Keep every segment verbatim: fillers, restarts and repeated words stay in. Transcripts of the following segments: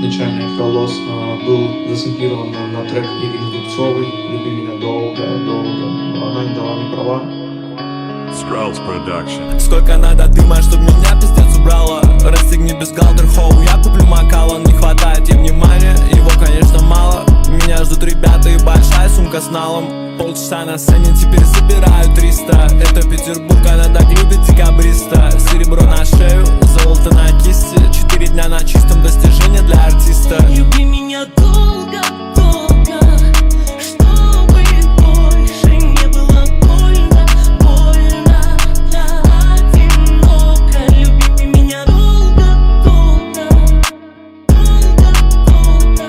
изначально Эхолос был засэмплирован на трек Ирины Дубцовой «Люби меня долго, долго», но она не дала мне права. Skrulls Production. Сколько надо дыма, чтоб меня пиздец убрало? Расстегни бюстгальтер, хоу, я куплю макалон. Не хватает ей внимания, его, конечно, мало. Меня ждут ребята и большая сумка с налом. Полчаса на сцене, теперь собираю триста. Это Петербург, она так любит декабриста. Серебро на шею, золото на кисти. Четыре дня на чистом, достижение для артиста. Люби меня долго, долго, чтобы больше не было больно, больно, одиноко. Люби меня долго, долго, долго, долго,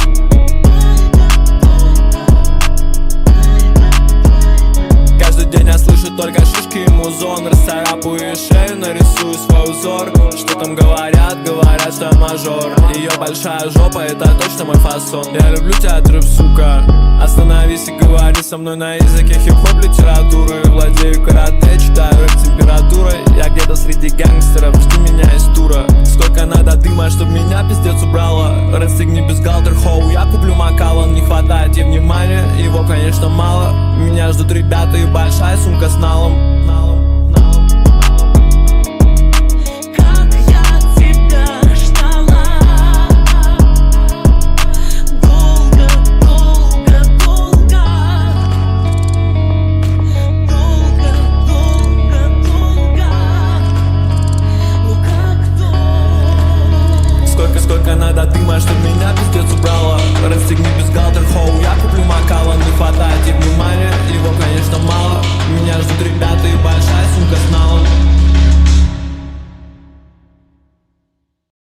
долго. Каждый день я слышу только шишки и музон. Расцарапаю шею, нарисую свой узор. Что там говорят, говорят, что я мажор. Ее большая жопа, это точно мой фасон. Я люблю театр, сука. Остановись и говори со мной на языке хип-хоп литературы. Владею карате, читаю рэп температурой. Я где-то среди гангстеров, жди меня из тура. Сколько надо дыма, чтоб меня пиздец убрало? Расстегни бюстгальтер, хоу, я куплю макалон. Не хватает ей внимания, его, конечно, мало. Меня ждут ребята и большая сумка с налом.